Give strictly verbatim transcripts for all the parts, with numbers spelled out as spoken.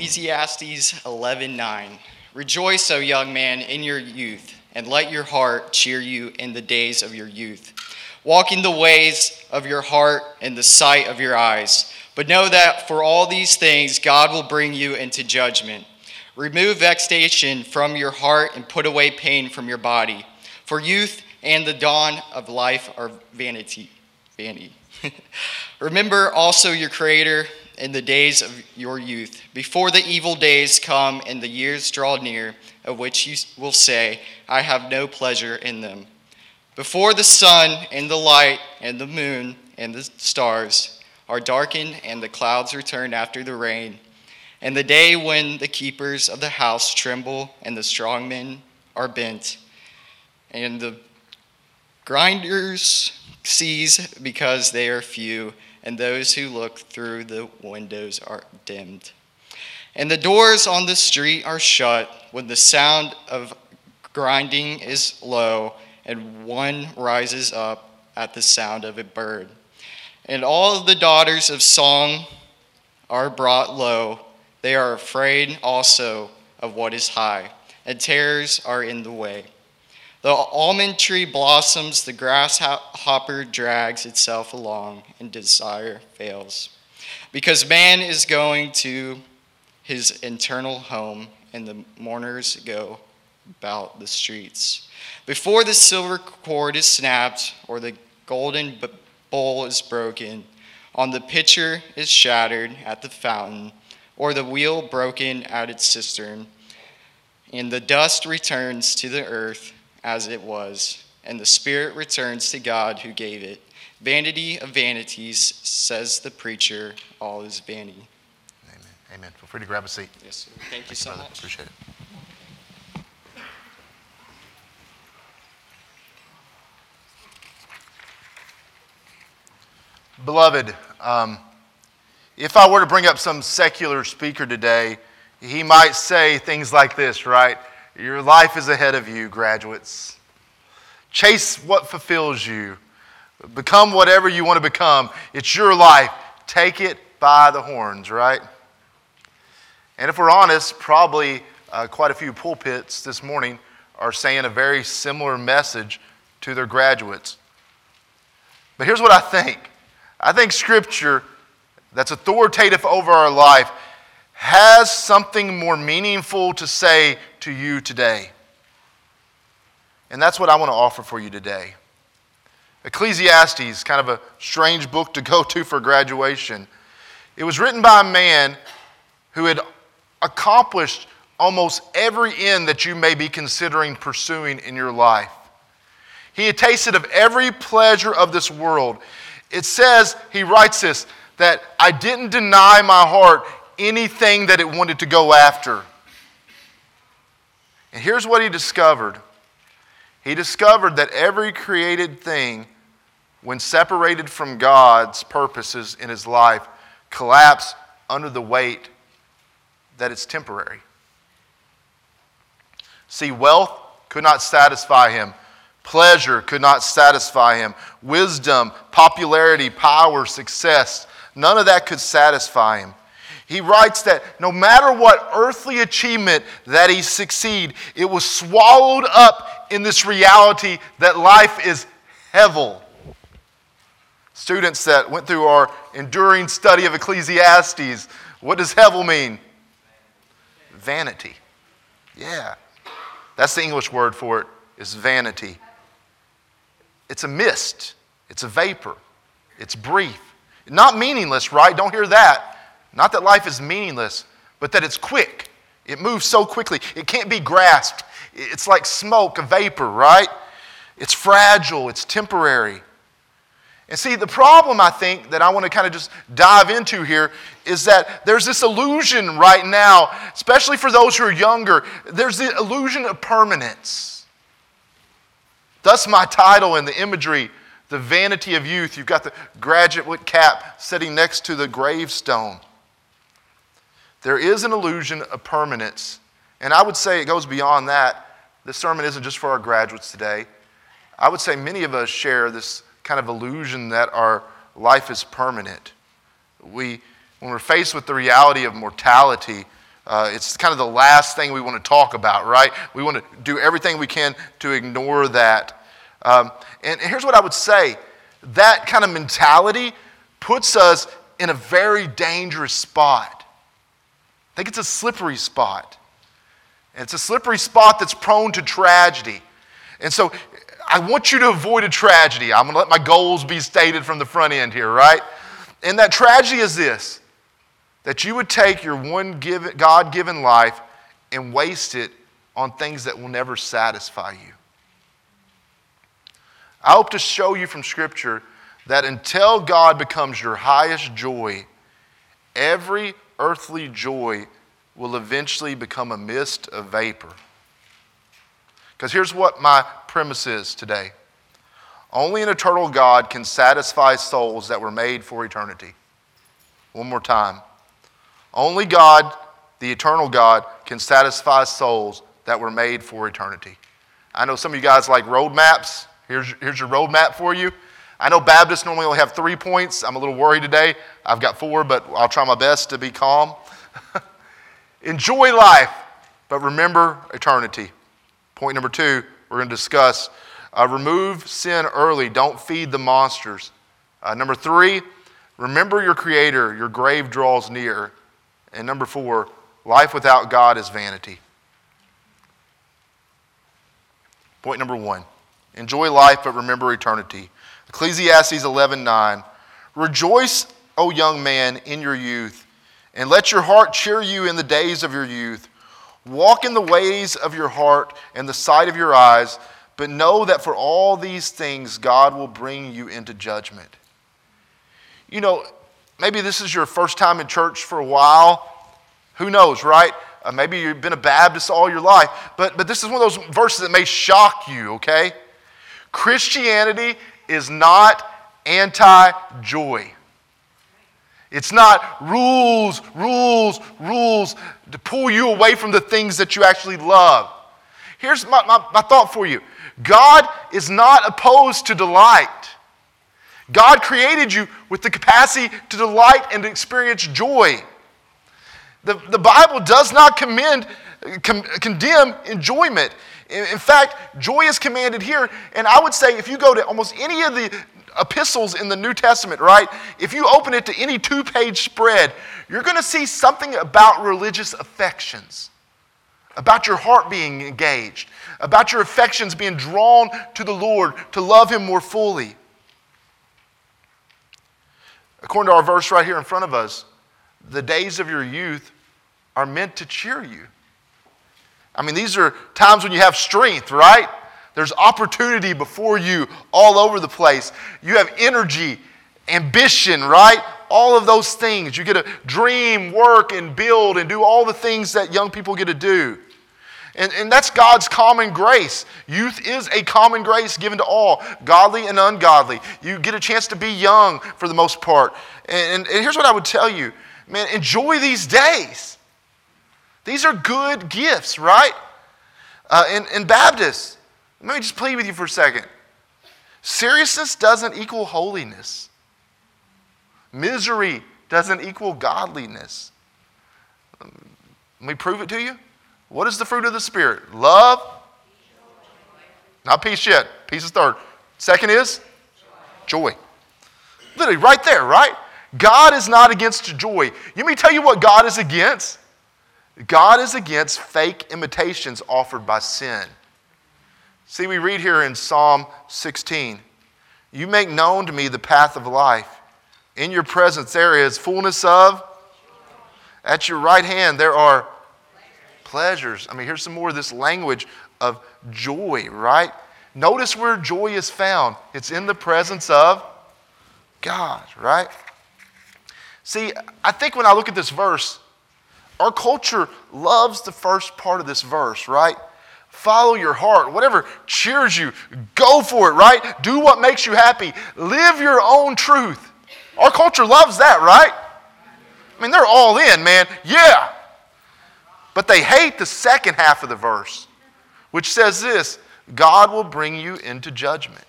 Ecclesiastes eleven nine. Rejoice, O young man, in your youth, and let your heart cheer you in the days of your youth. Walk in the ways of your heart and the sight of your eyes. But know that for all these things God will bring you into judgment. Remove vexation from your heart and put away pain from your body. For youth and the dawn of life are vanity. Vanity. Remember also your Creator in the days of your youth, before the evil days come and the years draw near, of which you will say, I have no pleasure in them. Before the sun and the light and the moon and the stars are darkened and the clouds return after the rain, and the day when the keepers of the house tremble and the strong men are bent, and the grinders cease because they are few, and those who look through the windows are dimmed. And the doors on the street are shut when the sound of grinding is low, and one rises up at the sound of a bird. And all the daughters of song are brought low. They are afraid also of what is high, and terrors are in the way. The almond tree blossoms, the grasshopper drags itself along, and desire fails. Because man is going to his eternal home, and the mourners go about the streets. Before the silver cord is snapped, or the golden bowl is broken, on the pitcher is shattered at the fountain, or the wheel broken at its cistern, and the dust returns to the earth as it was, and the spirit returns to God who gave it. Vanity of vanities, says the preacher, all is vanity. Amen. Amen. Feel free to grab a seat. Yes, sir. Thank you so much. Appreciate it. Beloved, um, if I were to bring up some secular speaker today, he might say things like this, right? Your life is ahead of you, graduates. Chase what fulfills you. Become whatever you want to become. It's your life. Take it by the horns, right? And if we're honest, probably uh, quite a few pulpits this morning are saying a very similar message to their graduates. But here's what I think. I think Scripture that's authoritative over our life has something more meaningful to say to you today. And that's what I want to offer for you today. Ecclesiastes, kind of a strange book to go to for graduation. It was written by a man who had accomplished almost every end that you may be considering pursuing in your life. He had tasted of every pleasure of this world. It says, he writes this, that I didn't deny my heart anything that it wanted to go after. And here's what he discovered. He discovered that every created thing, when separated from God's purposes in his life, collapsed under the weight that it's temporary. See, wealth could not satisfy him. Pleasure could not satisfy him. Wisdom, popularity, power, success, none of that could satisfy him. He writes that no matter what earthly achievement that he succeed, it was swallowed up in this reality that life is hevel. Students that went through our enduring study of Ecclesiastes, what does hevel mean? Vanity. Yeah. That's the English word for it, is vanity. It's a mist. It's a vapor. It's brief. Not meaningless, right? Don't hear that. Not that life is meaningless, but that it's quick. It moves so quickly. It can't be grasped. It's like smoke, a vapor, right? It's fragile. It's temporary. And see, the problem, I think, that I want to kind of just dive into here is that there's this illusion right now, especially for those who are younger, there's the illusion of permanence. Thus my title and the imagery, The Vanity of Youth. You've got the graduate cap sitting next to the gravestone. There is an illusion of permanence. And I would say it goes beyond that. This sermon isn't just for our graduates today. I would say many of us share this kind of illusion that our life is permanent. We, when we're faced with the reality of mortality, Uh, it's kind of the last thing we want to talk about, right? We want to do everything we can to ignore that. Um, and here's what I would say. That kind of mentality puts us in a very dangerous spot. I think it's a slippery spot. And it's a slippery spot that's prone to tragedy. And so I want you to avoid a tragedy. I'm going to let my goals be stated from the front end here, right? And that tragedy is this, that you would take your one given, God-given life and waste it on things that will never satisfy you. I hope to show you from Scripture that until God becomes your highest joy, every earthly joy will eventually become a mist of vapor. Because here's what my premise is today. Only an eternal God can satisfy souls that were made for eternity. One more time. Only God, the eternal God, can satisfy souls that were made for eternity. I know some of you guys like roadmaps. Here's, here's your roadmap for you. I know Baptists normally only have three points. I'm a little worried today. I've got four, but I'll try my best to be calm. Enjoy life, but remember eternity. Point number two, we're going to discuss uh, remove sin early. Don't feed the monsters. Uh, number three, remember your Creator. Your grave draws near. And number four, life without God is vanity. Point number one, enjoy life, but remember eternity. Ecclesiastes eleven nine, rejoice, O young man, in your youth, and let your heart cheer you in the days of your youth. Walk in the ways of your heart and the sight of your eyes, but know that for all these things God will bring you into judgment. You know, maybe this is your first time in church for a while. Who knows, right? Uh, maybe you've been a Baptist all your life. But, but this is one of those verses that may shock you, okay? Christianity is not anti-joy. It's not rules, rules, rules to pull you away from the things that you actually love. Here's my, my, my thought for you. God is not opposed to delight. God created you with the capacity to delight and to experience joy. The, the Bible does not commend, com, condemn enjoyment. In, in fact, joy is commanded here. And I would say if you go to almost any of the epistles in the New Testament, right? If you open it to any two-page spread, you're going to see something about religious affections, about your heart being engaged, about your affections being drawn to the Lord to love Him more fully. According to our verse right here in front of us, the days of your youth are meant to cheer you. I mean, these are times when you have strength, right? There's opportunity before you all over the place. You have energy, ambition, right? All of those things. You get to dream, work, and build, and do all the things that young people get to do. And, and that's God's common grace. Youth is a common grace given to all, godly and ungodly. You get a chance to be young for the most part. And, and, and here's what I would tell you. Man, enjoy these days. These are good gifts, right? Uh, and, and Baptists, let me just plead with you for a second. Seriousness doesn't equal holiness. Misery doesn't equal godliness. Let me prove it to you. What is the fruit of the Spirit? Love. Not peace yet. Peace is third. Second is? Joy. Literally right there, right? God is not against joy. Let me tell you what God is against. God is against fake imitations offered by sin. See, we read here in Psalm sixteen, you make known to me the path of life. In your presence there is fullness of, at your right hand there are pleasures. I mean, here's some more of this language of joy, right? Notice where joy is found. It's in the presence of God, right? See, I think when I look at this verse, our culture loves the first part of this verse, right? Follow your heart. Whatever cheers you, go for it, right? Do what makes you happy. Live your own truth. Our culture loves that, right? I mean, they're all in, man. Yeah. But they hate the second half of the verse, which says this, God will bring you into judgment.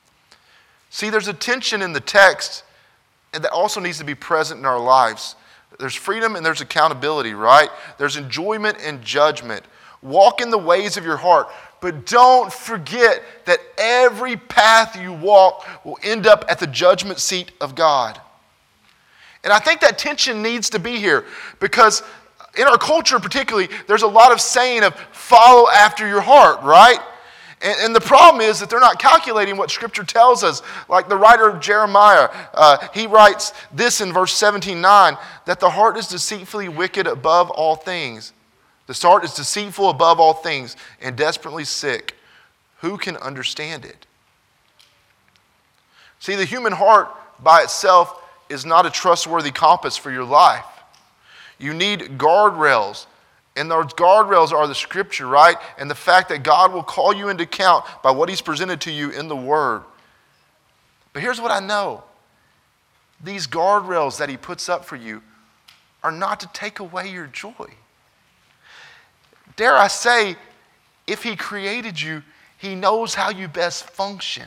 See, there's a tension in the text that also needs to be present in our lives. There's freedom and there's accountability, right? There's enjoyment and judgment. Walk in the ways of your heart, but don't forget that every path you walk will end up at the judgment seat of God. And I think that tension needs to be here because in our culture particularly, there's a lot of saying of follow after your heart, right? And, and the problem is that they're not calculating what Scripture tells us. Like the writer of Jeremiah, uh, he writes this in verse seventeen nine, that the heart is deceitfully wicked above all things. The heart is deceitful above all things and desperately sick. Who can understand it? See, the human heart by itself is not a trustworthy compass for your life. You need guardrails. And those guardrails are the Scripture, right? And the fact that God will call you into account by what He's presented to you in the Word. But here's what I know. These guardrails that He puts up for you are not to take away your joy. Dare I say, if He created you, He knows how you best function.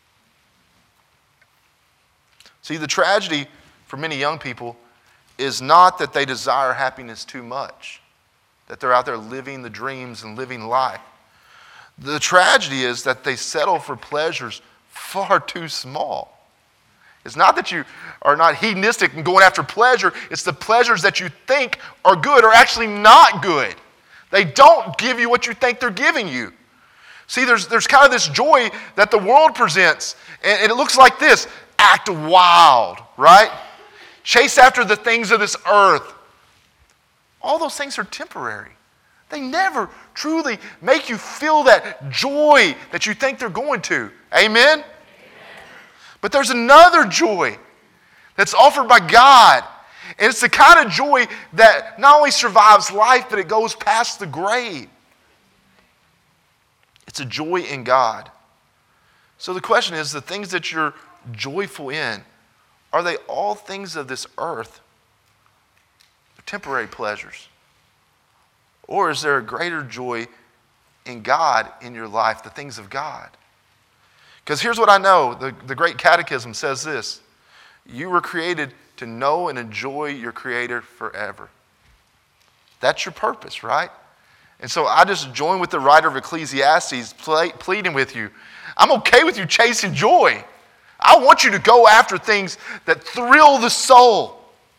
See, the tragedy for many young people is not that they desire happiness too much, that they're out there living the dreams and living life. The tragedy is that they settle for pleasures far too small. It's not that you are not hedonistic and going after pleasure. It's the pleasures that you think are good are actually not good. They don't give you what you think they're giving you. See, there's, there's kind of this joy that the world presents, and, and it looks like this. Act wild, right? Chase after the things of this earth. All those things are temporary. They never truly make you feel that joy that you think they're going to. Amen? Amen. But there's another joy that's offered by God. And it's the kind of joy that not only survives life, but it goes past the grave. It's a joy in God. So the question is, the things that you're joyful in, are they all things of this earth? Temporary pleasures? Or is there a greater joy in God in your life, the things of God? Because here's what I know. The, the Great Catechism says this. You were created to know and enjoy your Creator forever. That's your purpose, right? And so I just join with the writer of Ecclesiastes ple- pleading with you. I'm okay with you chasing joy. I want you to go after things that thrill the soul.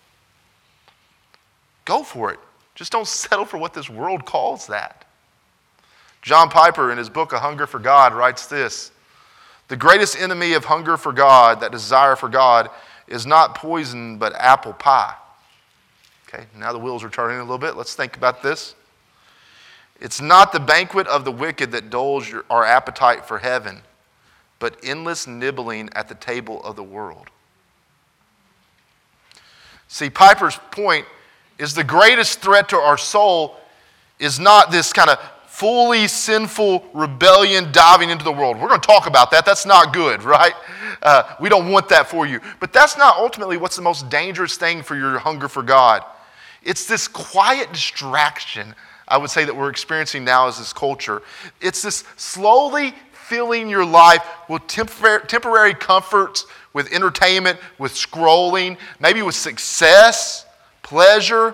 Go for it. Just don't settle for what this world calls that. John Piper, in his book, A Hunger for God, writes this. The greatest enemy of hunger for God, that desire for God, is not poison, but apple pie. Okay, now the wheels are turning a little bit. Let's think about this. It's not the banquet of the wicked that dulls your, our appetite for heaven, but endless nibbling at the table of the world. See, Piper's point is the greatest threat to our soul is not this kind of fully sinful rebellion diving into the world. We're going to talk about that. That's not good, right? Uh, we don't want that for you. But that's not ultimately what's the most dangerous thing for your hunger for God. It's this quiet distraction, I would say, that we're experiencing now as this culture. It's this slowly filling your life with tempor- temporary comforts, with entertainment, with scrolling, maybe with success, pleasure.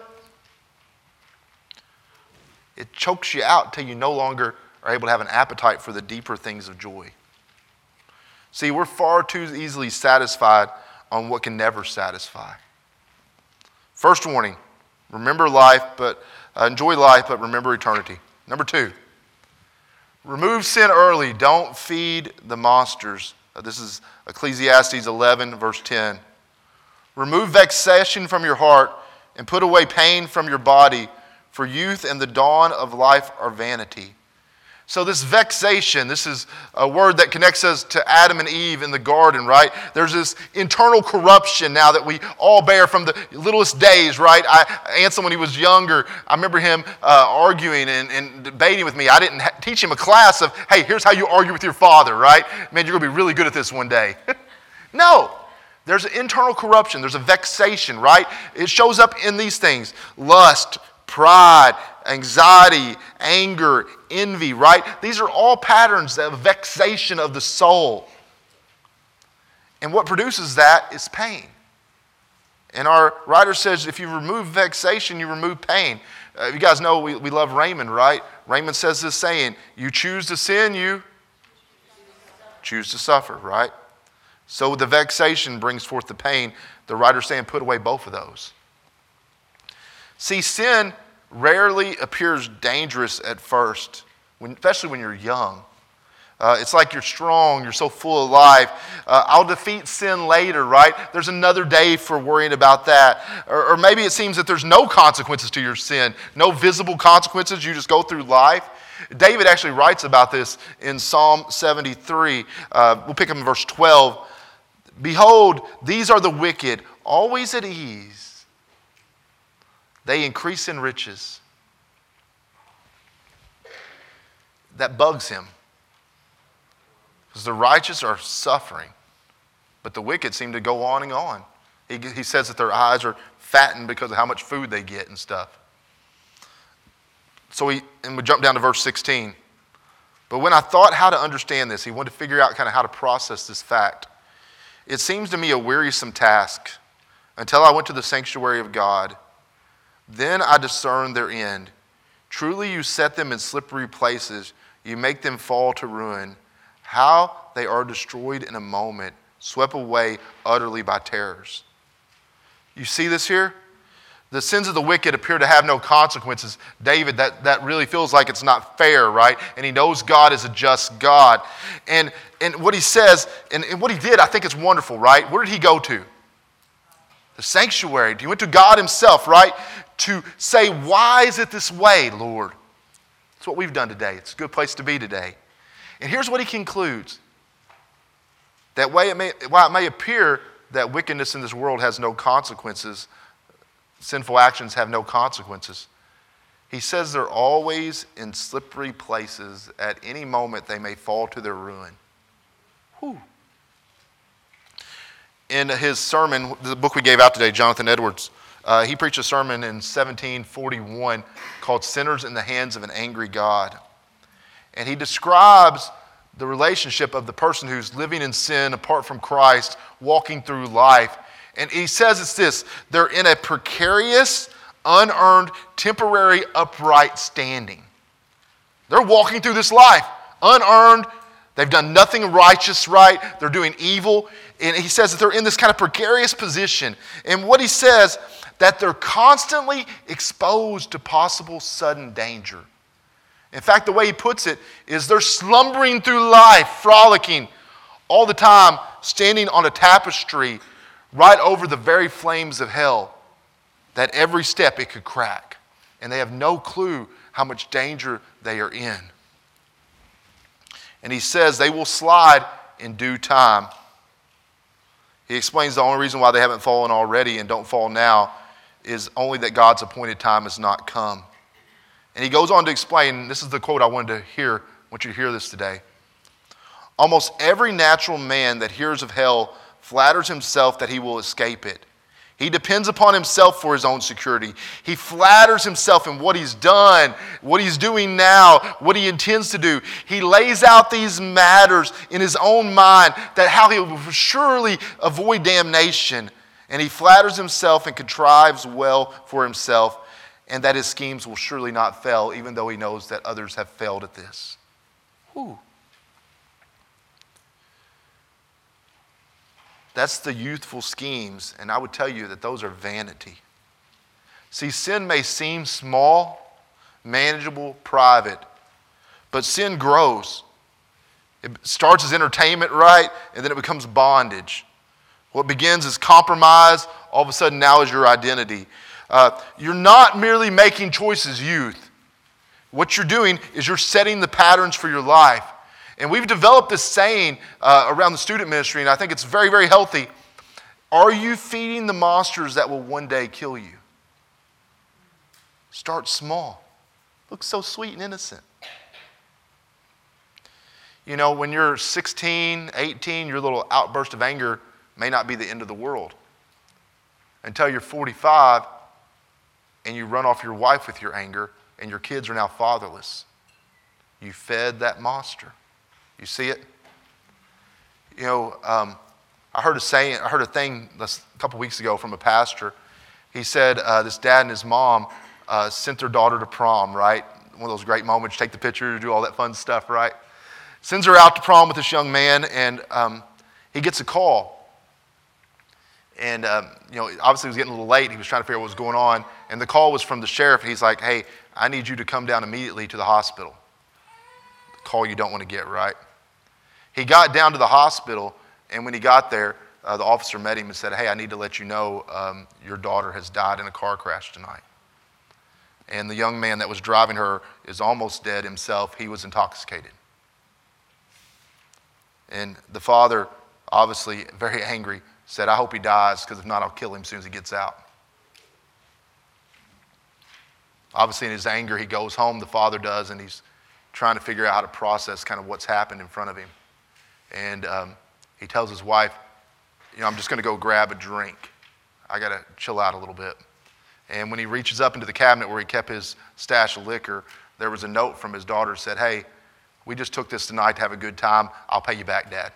It chokes you out until you no longer are able to have an appetite for the deeper things of joy. See, we're far too easily satisfied on what can never satisfy. First warning, remember life, but uh, enjoy life, but remember eternity. Number two, remove sin early. Don't feed the monsters. Uh, this is Ecclesiastes eleven, verse ten. Remove vexation from your heart and put away pain from your body, for youth and the dawn of life are vanity. So this vexation, this is a word that connects us to Adam and Eve in the garden, right? There's this internal corruption now that we all bear from the littlest days, right? I, Ansel, when he was younger, I remember him uh, arguing and, and debating with me. I didn't ha- teach him a class of, hey, here's how you argue with your father, right? Man, you're going to be really good at this one day. No. There's an internal corruption. There's a vexation, right? It shows up in these things. Lust, pride, anxiety, anger, envy, right? These are all patterns of vexation of the soul. And what produces that is pain. And our writer says if you remove vexation, you remove pain. Uh, you guys know we, we love Raymond, right? Raymond says this saying, you choose to sin, you choose to suffer, right? So the vexation brings forth the pain. The writer's saying put away both of those. See, sin rarely appears dangerous at first, when, especially when you're young. Uh, it's like you're strong, you're so full of life. Uh, I'll defeat sin later, right? There's another day for worrying about that. Or, or maybe it seems that there's no consequences to your sin, no visible consequences. You just go through life. David actually writes about this in Psalm seventy-three. Uh, we'll pick up in verse twelve. Behold, these are the wicked, always at ease. They increase in riches. That bugs him. Because the righteous are suffering, but the wicked seem to go on and on. He, he says that their eyes are fattened because of how much food they get and stuff. So he, and we jump down to verse sixteen. But when I thought how to understand this, he wanted to figure out kind of how to process this fact. It seems to me a wearisome task until I went to the sanctuary of God. Then I discerned their end. Truly you set them in slippery places. You make them fall to ruin. How they are destroyed in a moment, swept away utterly by terrors. You see this here? The sins of the wicked appear to have no consequences. David, that, that really feels like it's not fair, right? And he knows God is a just God. And, and what he says, and, and what he did, I think it's wonderful, right? Where did he go to? The sanctuary. He went to God himself, right? To say, why is it this way, Lord? That's what we've done today. It's a good place to be today. And here's what he concludes. That way it may, while it may appear that wickedness in this world has no consequences, sinful actions have no consequences, he says they're always in slippery places. At any moment they may fall to their ruin. Whew. In his sermon, the book we gave out today, Jonathan Edwards, uh, he preached a sermon in seventeen forty-one called Sinners in the Hands of an Angry God. And he describes the relationship of the person who's living in sin apart from Christ, walking through life. And he says it's this: they're in a precarious, unearned, temporary, upright standing. They're walking through this life, unearned. They've done nothing righteous, right? They're doing evil. And he says that they're in this kind of precarious position. And what he says, that they're constantly exposed to possible sudden danger. In fact, the way he puts it is they're slumbering through life, frolicking all the time, standing on a tapestry right over the very flames of hell, that every step it could crack. And they have no clue how much danger they are in. And he says they will slide in due time. He explains the only reason why they haven't fallen already and don't fall now is only that God's appointed time has not come. And he goes on to explain, this is the quote I wanted to hear, I want you to hear this today. Almost every natural man that hears of hell flatters himself that he will escape it. He depends upon himself for his own security. He flatters himself in what he's done, what he's doing now, what he intends to do. He lays out these matters in his own mind that how he will surely avoid damnation. And he flatters himself and contrives well for himself, and that his schemes will surely not fail, even though he knows that others have failed at this. Whew. That's the youthful schemes, and I would tell you that those are vanity. See, sin may seem small, manageable, private, but sin grows. It starts as entertainment, right? And then it becomes bondage. What begins as compromise, all of a sudden now is your identity. Uh, you're not merely making choices, youth. What you're doing is you're setting the patterns for your life. And we've developed this saying uh, around the student ministry, and I think it's very, very healthy. Are you feeding the monsters that will one day kill you? Start small. Looks so sweet and innocent. You know, when you're sixteen, eighteen, your little outburst of anger may not be the end of the world. Until you're forty-five and you run off your wife with your anger and your kids are now fatherless. You fed that monster. You see it? You know, um, I heard a saying, I heard a thing a couple weeks ago from a pastor. He said uh, this dad and his mom uh, sent their daughter to prom, right? One of those great moments, take the picture, do all that fun stuff, right? Sends her out to prom with this young man, and um, he gets a call. And, um, you know, obviously it was getting a little late. He was trying to figure out what was going on. And the call was from the sheriff. He's like, hey, I need you to come down immediately to the hospital. The call you don't want to get, right? He got down to the hospital, and when he got there, uh, the officer met him and said, hey, I need to let you know um, your daughter has died in a car crash tonight. And the young man that was driving her is almost dead himself. He was intoxicated. And the father, obviously very angry, said, I hope he dies, because if not, I'll kill him as soon as he gets out. Obviously, in his anger, he goes home, the father does, and he's trying to figure out how to process kind of what's happened in front of him. And um, he tells his wife, you know, I'm just going to go grab a drink. I got to chill out a little bit. And when he reaches up into the cabinet where he kept his stash of liquor, there was a note from his daughter that said, hey, we just took this tonight to have a good time. I'll pay you back, Dad.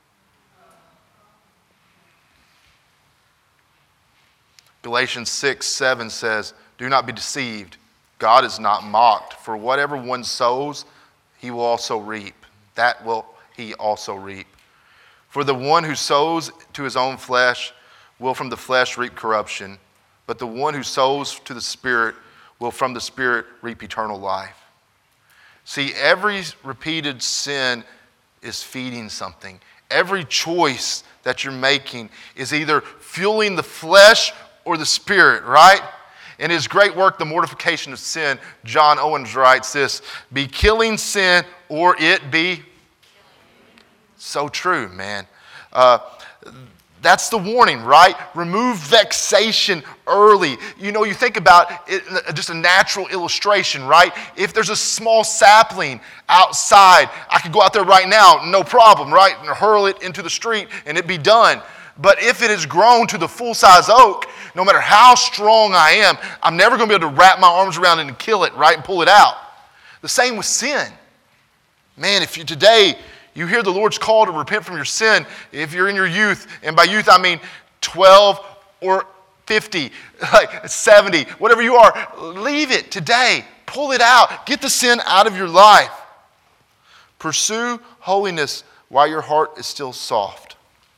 Galatians six, seven says, do not be deceived. God is not mocked. For whatever one sows, he will also reap. That will he also reap. For the one who sows to his own flesh will from the flesh reap corruption, but the one who sows to the Spirit will from the Spirit reap eternal life. See, every repeated sin is feeding something. Every choice that you're making is either fueling the flesh or the Spirit, right? In his great work, The Mortification of Sin, John Owens writes this, be killing sin or it be so true, man. Uh, that's the warning, right? Remove vexation early. You know, you think about it, just a natural illustration, right? If there's a small sapling outside, I could go out there right now, no problem, right? And hurl it into the street and it be done. But if it has grown to the full-size oak, no matter how strong I am, I'm never going to be able to wrap my arms around it and kill it, right, and pull it out. The same with sin. Man, if you today you hear the Lord's call to repent from your sin, if you're in your youth, and by youth I mean twelve or fifty, like seventy, whatever you are, leave it today. Pull it out. Get the sin out of your life. Pursue holiness while your heart is still soft.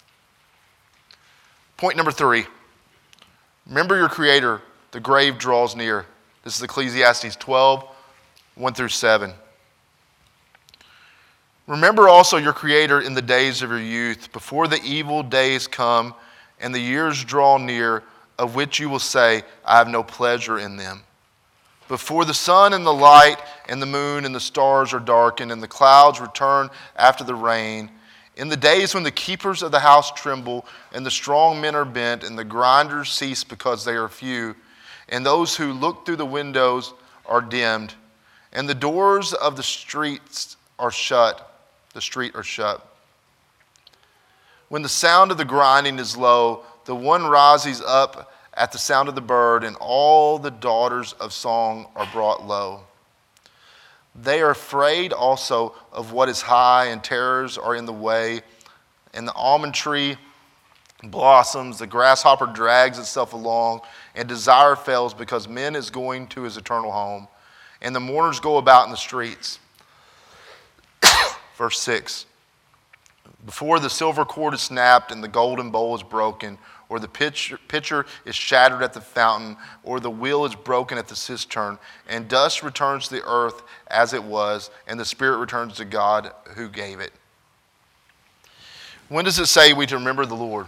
Point number three. Remember your Creator. The grave draws near. This is Ecclesiastes twelve, one through seven. Remember also your Creator in the days of your youth, before the evil days come and the years draw near, of which you will say, I have no pleasure in them. Before the sun and the light and the moon and the stars are darkened and the clouds return after the rain, in the days when the keepers of the house tremble and the strong men are bent and the grinders cease because they are few, and those who look through the windows are dimmed, and the doors of the streets are shut, the street are shut. When the sound of the grinding is low, the one rises up at the sound of the bird, and all the daughters of song are brought low. They are afraid also of what is high, and terrors are in the way, and the almond tree blossoms, the grasshopper drags itself along, and desire fails because man is going to his eternal home, and the mourners go about in the streets. Verse six, before the silver cord is snapped and the golden bowl is broken, or the pitcher, pitcher is shattered at the fountain, or the wheel is broken at the cistern, and dust returns to the earth as it was, and the spirit returns to God who gave it. When does it say we to remember the Lord?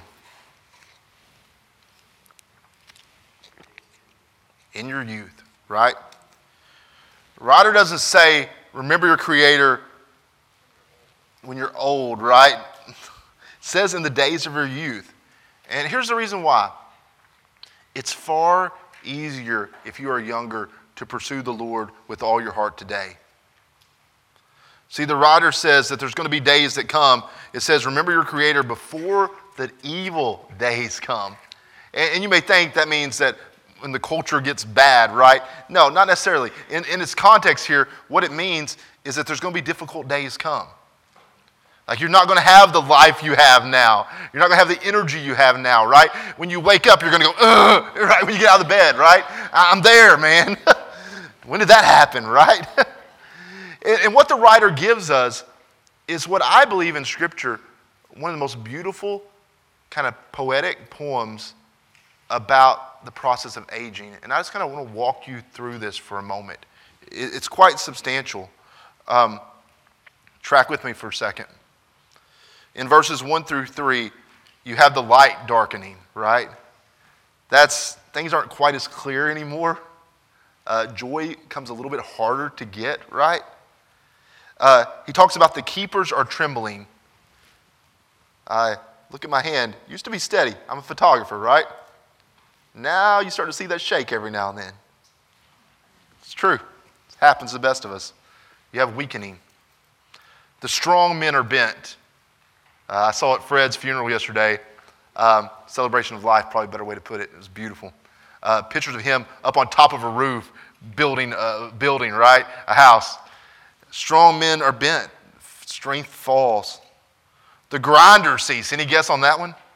In your youth, right? The writer doesn't say, remember your Creator when you're old, right? It says in the days of your youth. And here's the reason why. It's far easier if you are younger to pursue the Lord with all your heart today. See, the writer says that there's going to be days that come. It says, remember your Creator before the evil days come. And, and you may think that means that when the culture gets bad, right? No, not necessarily. In, in its context here, what it means is that there's going to be difficult days come. Like you're not going to have the life you have now. You're not going to have the energy you have now, right? When you wake up, you're going to go, ugh, right? When you get out of the bed, right? I'm there, man. When did that happen, right? And what the writer gives us is what I believe in Scripture, one of the most beautiful kind of poetic poems about the process of aging. And I just kind of want to walk you through this for a moment. It's quite substantial. Um, track with me for a second. In verses one through three, you have the light darkening, right? That's, things aren't quite as clear anymore. Uh, joy comes a little bit harder to get, right? Uh, he talks about the keepers are trembling. Uh, look at my hand. Used to be steady. I'm a photographer, right? Now you start to see that shake every now and then. It's true. It happens to the best of us. You have weakening. The strong men are bent. Uh, I saw at Fred's funeral yesterday. Um, celebration of life, probably a better way to put it. It was beautiful. Uh, pictures of him up on top of a roof, building a building, right? A house. Strong men are bent. Strength falls. The grinders cease. Any guess on that one?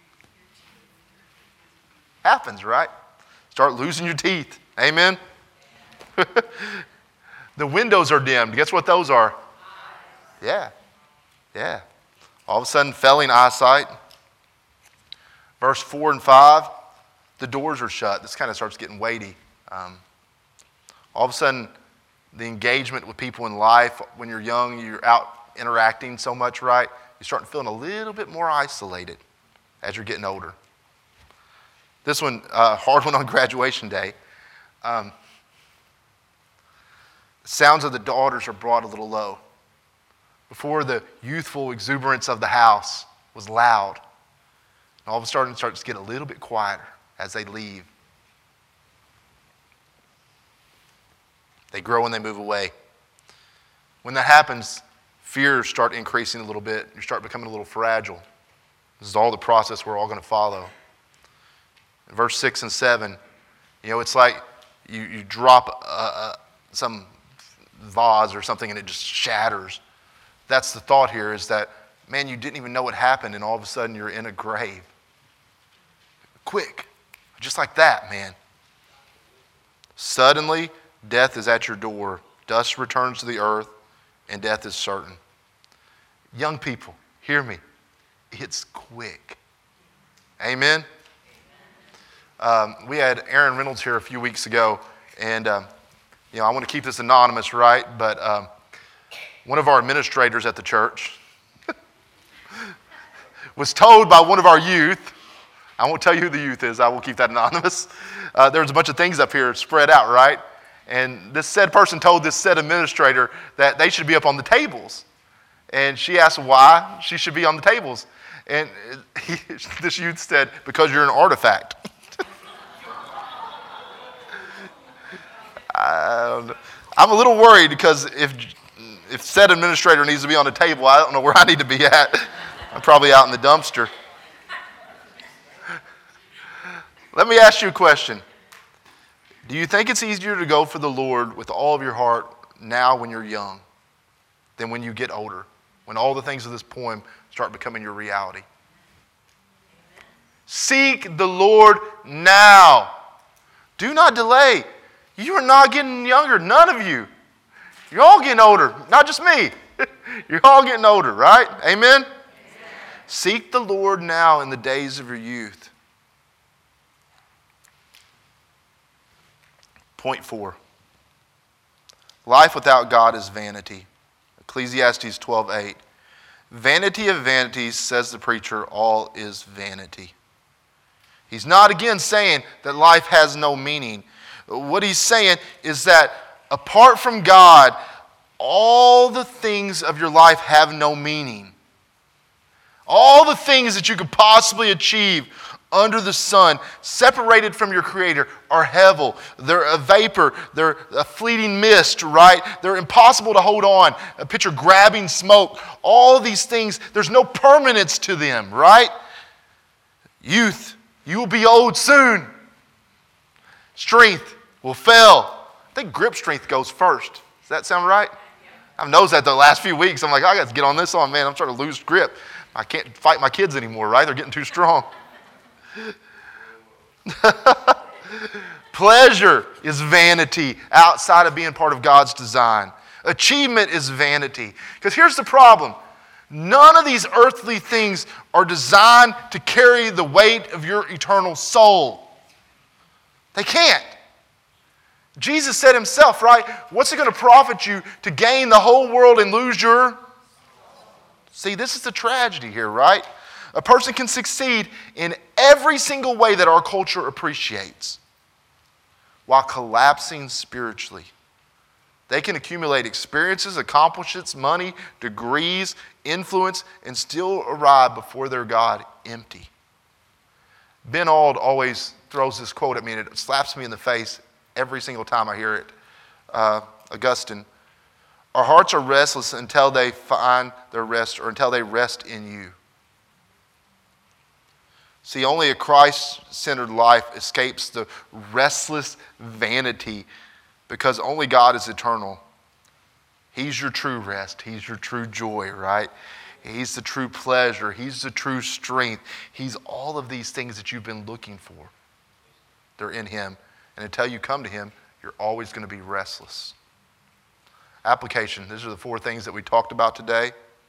Happens, right? Start losing your teeth. Amen? The windows are dimmed. Guess what those are? Yeah. Yeah. All of a sudden, failing eyesight. Verse four and five, the doors are shut. This kind of starts getting weighty. Um, all of a sudden, the engagement with people in life, when you're young, you're out interacting so much, right? You're starting feeling a little bit more isolated as you're getting older. This one, uh, hard one on graduation day. Um, the sounds of the daughters are brought a little low. Before, the youthful exuberance of the house was loud. And all of a sudden, it starts to get a little bit quieter as they leave. They grow and they move away. When that happens, fears start increasing a little bit. You start becoming a little fragile. This is all the process we're all going to follow. In verse six and seven, you know, it's like you, you drop a, a, some vase or something and it just shatters. That's the thought here, is that, man, you didn't even know what happened and all of a sudden you're in a grave. Quick. Just like that, man. Suddenly, death is at your door. Dust returns to the earth and death is certain. Young people, hear me. It's quick. Amen? Um, we had Aaron Reynolds here a few weeks ago, and um, you know, I want to keep this anonymous, right? But um, one of our administrators at the church was told by one of our youth, I won't tell you who the youth is, I will keep that anonymous. Uh, there's a bunch of things up here spread out, right? And this said person told this said administrator that they should be up on the tables. And she asked why she should be on the tables. And he, this youth said, because you're an artifact. I I'm a little worried because if if said administrator needs to be on the table, I don't know where I need to be at. I'm probably out in the dumpster. Let me ask you a question. Do you think it's easier to go for the Lord with all of your heart now when you're young than when you get older, when all the things of this poem start becoming your reality? Seek the Lord now. Do not delay. You are not getting younger, none of you. You're all getting older, not just me. You're all getting older, right? Amen? Amen? Seek the Lord now in the days of your youth. Point four. Life without God is vanity. Ecclesiastes twelve eight. Vanity of vanities, says the preacher, all is vanity. He's not again saying that life has no meaning. What he's saying is that apart from God, all the things of your life have no meaning. All the things that you could possibly achieve under the sun, separated from your Creator, are hevel. They're a vapor. They're a fleeting mist, right? They're impossible to hold on. A picture grabbing smoke. All these things, there's no permanence to them, right? Youth, you will be old soon. Strength will fail. I think grip strength goes first. Does that sound right? I've noticed that the last few weeks. I'm like, I got to get on this on, man. I'm starting to lose grip. I can't fight my kids anymore, right? They're getting too strong. Pleasure is vanity outside of being part of God's design. Achievement is vanity. Because here's the problem. None of these earthly things are designed to carry the weight of your eternal soul. They can't. Jesus said himself, right? What's it going to profit you to gain the whole world and lose your... See, this is the tragedy here, right? A person can succeed in every single way that our culture appreciates while collapsing spiritually. They can accumulate experiences, accomplishments, money, degrees, influence, and still arrive before their God empty. Ben Auld always throws this quote at me, and it slaps me in the face every single time I hear it. Uh, Augustine, our hearts are restless until they find their rest, or until they rest in you. See, only a Christ-centered life escapes the restless vanity, because only God is eternal. He's your true rest. He's your true joy, right? He's the true pleasure. He's the true strength. He's all of these things that you've been looking for. They're in Him. And until you come to Him, you're always going to be restless. Application. These are the four things that we talked about today.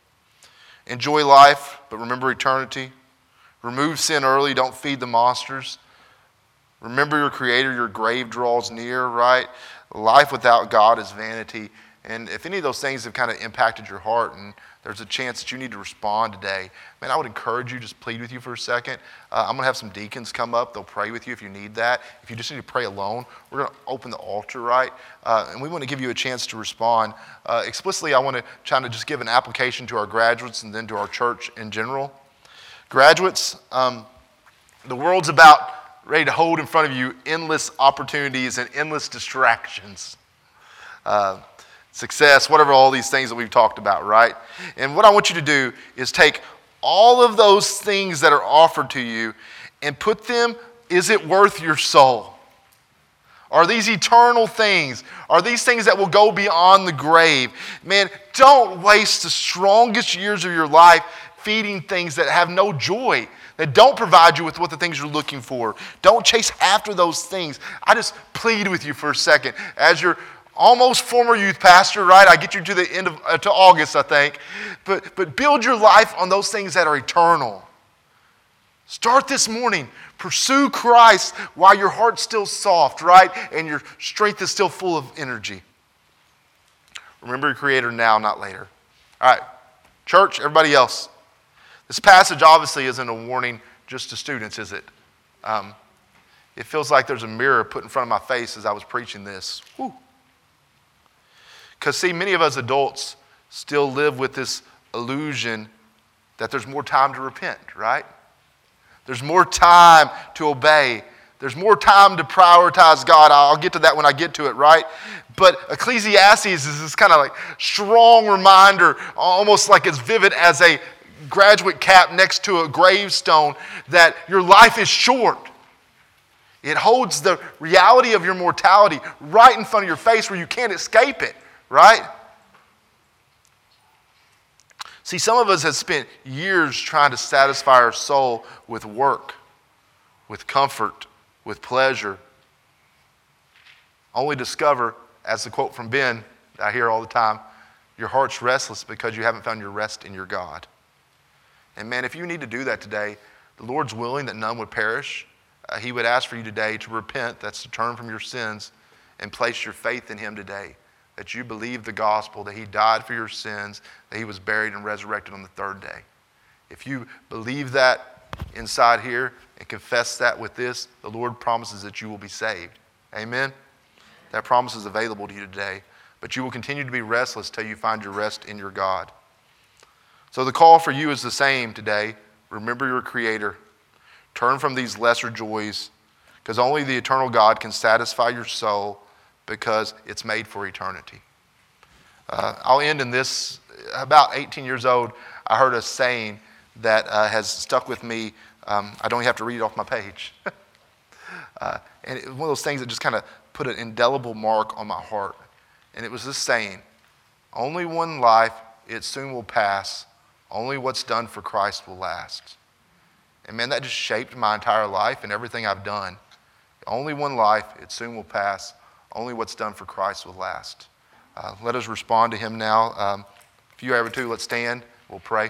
Enjoy life, but remember eternity. Remove sin early. Don't feed the monsters. Remember your Creator. Your grave draws near, right? Life without God is vanity. And if any of those things have kind of impacted your heart and there's a chance that you need to respond today, man, I would encourage you, just plead with you for a second. Uh, I'm going to have some deacons come up. They'll pray with you if you need that. If you just need to pray alone, we're going to open the altar, right? Uh, and we want to give you a chance to respond. Uh, explicitly, I want to try to just give an application to our graduates and then to our church in general. Graduates, um, the world's about ready to hold in front of you endless opportunities and endless distractions. Uh, success, whatever, all these things that we've talked about, right? And what I want you to do is take all of those things that are offered to you and put them, is it worth your soul? Are these eternal things? Are these things that will go beyond the grave? Man, don't waste the strongest years of your life feeding things that have no joy, that don't provide you with what the things you're looking for. Don't chase after those things. I just plead with you for a second. As your almost former youth pastor, right? I get you to the end of, uh, to August, I think. But, but build your life on those things that are eternal. Start this morning. Pursue Christ while your heart's still soft, right? And your strength is still full of energy. Remember your Creator now, not later. All right. Church, everybody else. This passage obviously isn't a warning just to students, is it? Um, it feels like there's a mirror put in front of my face as I was preaching this. Because see, many of us adults still live with this illusion that there's more time to repent, right? There's more time to obey. There's more time to prioritize God. I'll get to that when I get to it, right? But Ecclesiastes is this kind of like strong reminder, almost like as vivid as a graduate cap next to a gravestone, that your life is short. It holds the reality of your mortality right in front of your face where you can't escape it, right? See, some of us have spent years trying to satisfy our soul with work, with comfort, with pleasure, only discover, as the quote from Ben I hear all the time, your heart's restless because you haven't found your rest in your God. And man, if you need to do that today, the Lord's willing that none would perish. Uh, he would ask for you today to repent, that's to turn from your sins, and place your faith in Him today. That you believe the gospel, that He died for your sins, that He was buried and resurrected on the third day. If you believe that inside here and confess that with this, the Lord promises that you will be saved. Amen? That promise is available to you today. But you will continue to be restless till you find your rest in your God. So the call for you is the same today. Remember your Creator. Turn from these lesser joys, because only the eternal God can satisfy your soul, because it's made for eternity. Uh, I'll end in this. About eighteen years old, I heard a saying that uh, has stuck with me. Um, I don't even have to read it off my page. uh, and it was one of those things that just kind of put an indelible mark on my heart. And it was this saying, Only one life, it soon will pass. Only what's done for Christ will last. And man, that just shaped my entire life and everything I've done. Only one life, it soon will pass. Only what's done for Christ will last. Uh, let us respond to him now. Um, if you are able to, let's stand. We'll pray.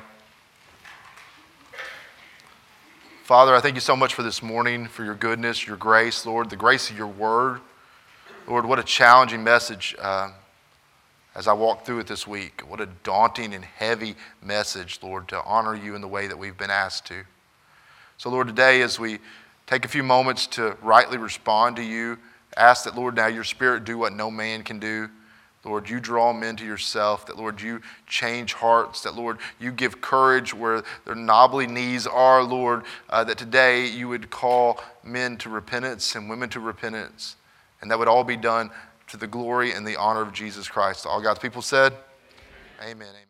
Father, I thank you so much for this morning, for your goodness, your grace, Lord, the grace of your word. Lord, what a challenging message uh, as I walk through it this week. What a daunting and heavy message, Lord, to honor you in the way that we've been asked to. So, Lord, today as we take a few moments to rightly respond to you, ask that, Lord, now your Spirit do what no man can do. Lord, you draw men to yourself, that, Lord, you change hearts, that, Lord, you give courage where their knobbly knees are, Lord, uh, that today you would call men to repentance and women to repentance, and that would all be done to the glory and the honor of Jesus Christ. All God's people said, amen. Amen.